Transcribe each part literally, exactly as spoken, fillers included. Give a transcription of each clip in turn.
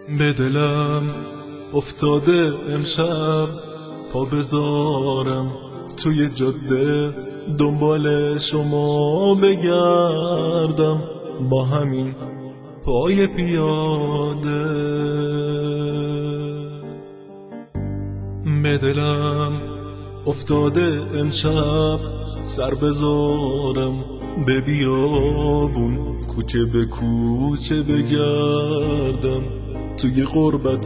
به دلم افتاده امشب پا بذارم توی جاده دنبال شما بگردم با همین پای پیاده. به دلم افتاده امشب سر بذارم به بیابون کوچه به کوچه بگردم توی غربت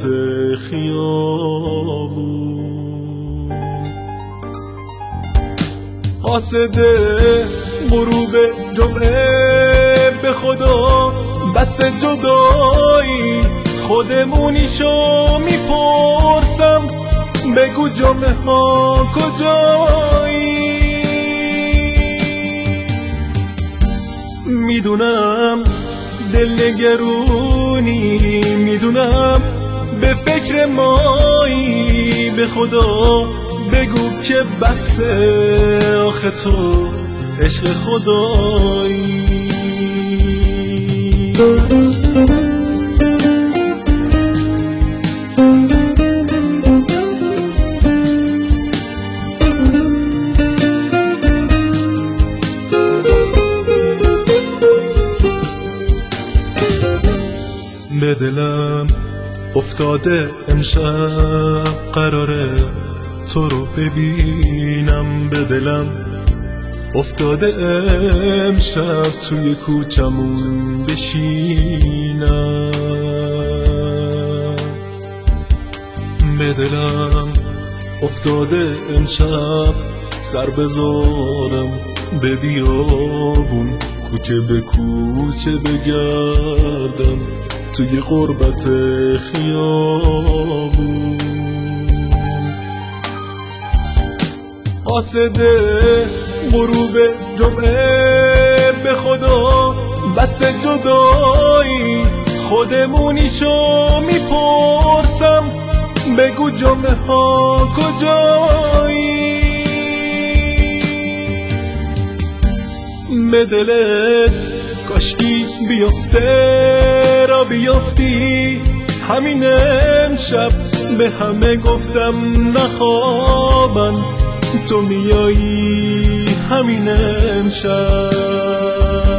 خیابون. حاسد غروب جمعه به خدا بس جدایی خودمونیشو میپرسم بگو جمعه ها کجایی. میدونم دل نگرونی، میدونم به فکر مایی، به خدا بگو که بسه آخه تو عشق خدایی. به دلم افتاده امشب قراره تو رو ببینم. به دلم افتاده امشب توی کوچمون بشینم. به دلم افتاده امشب سر بذارم به بیابون کوچه به کوچه بگردم توی غربت خیابون. حاسد غروب جمعه به خدا بس جدایی خودمونیشو میپرسم بگو جمعه ها کجایی. به دلت کاشکی بیفته را بیفتی همین امشب به همه گفتم نخوابن تو میایی همین امشب.